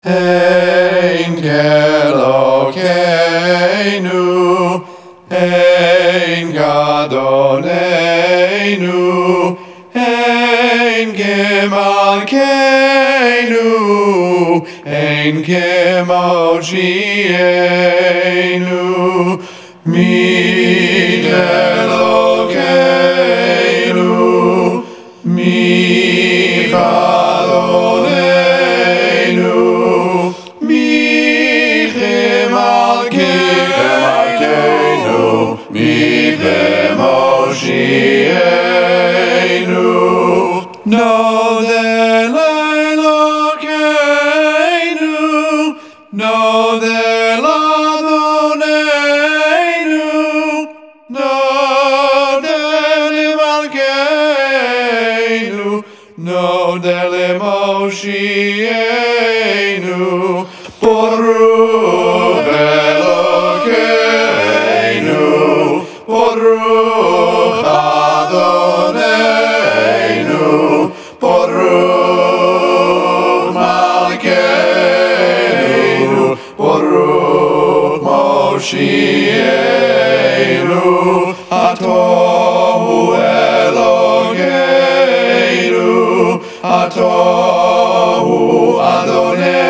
Ein Elokeinu, ein Adonenu, ein Gemalkeinu, ein Gemoshienu, mi Elokeinu, mi Adonenu, mi Gemalkeinu, mi Gemoshienu, Nodel Elokeinu, Nodel Adonenu, Nodel Malkeinu, Nodel Moshienu, Baruch Elokeinu, Baruch Adonenu, Baruch Malkeinu, Baruch Moshienu, Atohu Elokeinu, Atohu Adonenu.